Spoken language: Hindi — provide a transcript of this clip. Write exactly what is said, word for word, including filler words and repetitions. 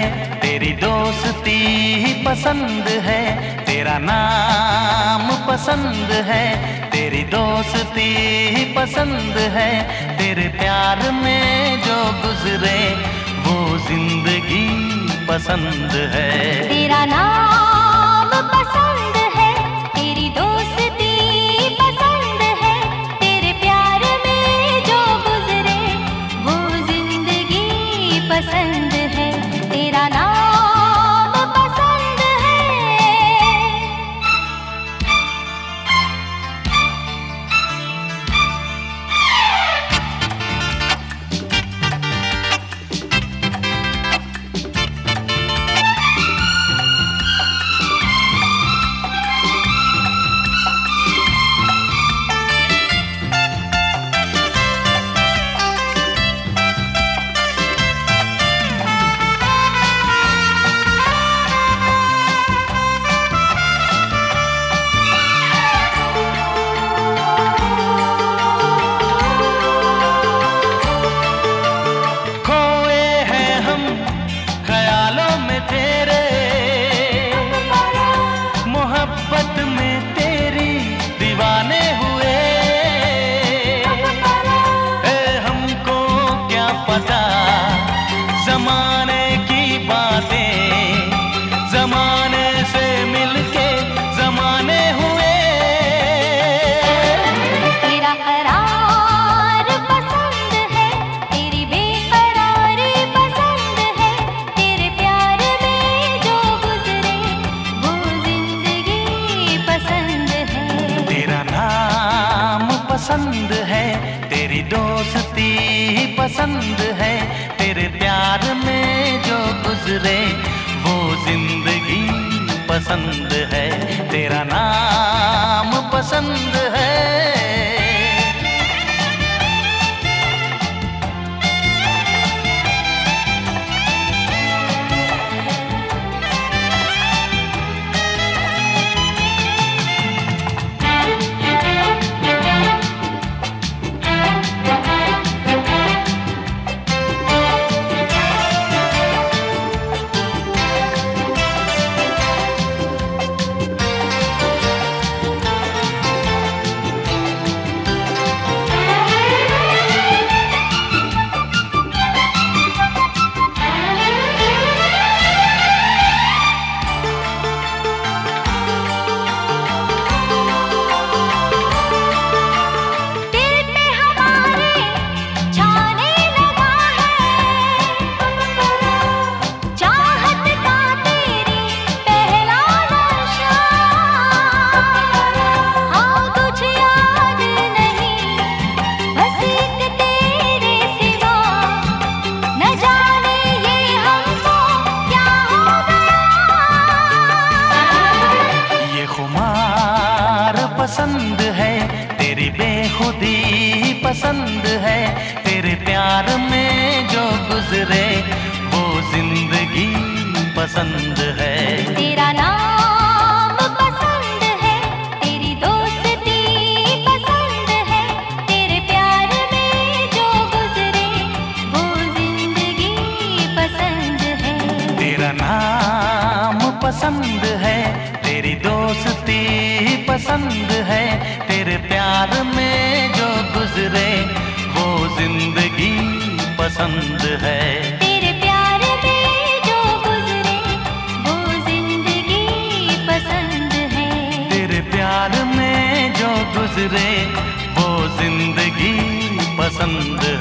तेरी दोस्ती पसंद है, तेरा नाम पसंद है, तेरी दोस्ती पसंद है, तेरे प्यार में जो गुजरे वो जिंदगी पसंद है। तेरा नाम पसंद है, तेरी दोस्ती पसंद है, तेरे प्यार में जो गुजरे वो जिंदगी पसंद है। तेरा नाम पसंद है। जमाने की बातें जमाने से मिलके जमाने हुए। तेरा करार पसंद है, तेरी बेकरारी पसंद है, तेरे प्यार में जो गुजरे वो जिंदगी पसंद है। तेरा नाम पसंद है, तेरी दोस्ती पसंद है, तेरे प्यार में जो गुजरे वो जिंदगी पसंद है। तेरा नाम पसंद है। पसंद है, तेरी बेखुदी पसंद है, तेरे प्यार में जो गुजरे वो जिंदगी पसंद है। तेरा नाम पसंद है, तेरी दोस्ती पसंद है, तेरे प्यार में जो गुजरे वो जिंदगी पसंद है। तेरा नाम पसंद है, तेरी दोस्ती पसंद है, तेरे प्यार में जो गुजरे वो जिंदगी पसंद है। तेरे प्यार में जो गुजरे वो जिंदगी पसंद है। तेरे प्यार में जो गुजरे वो जिंदगी पसंद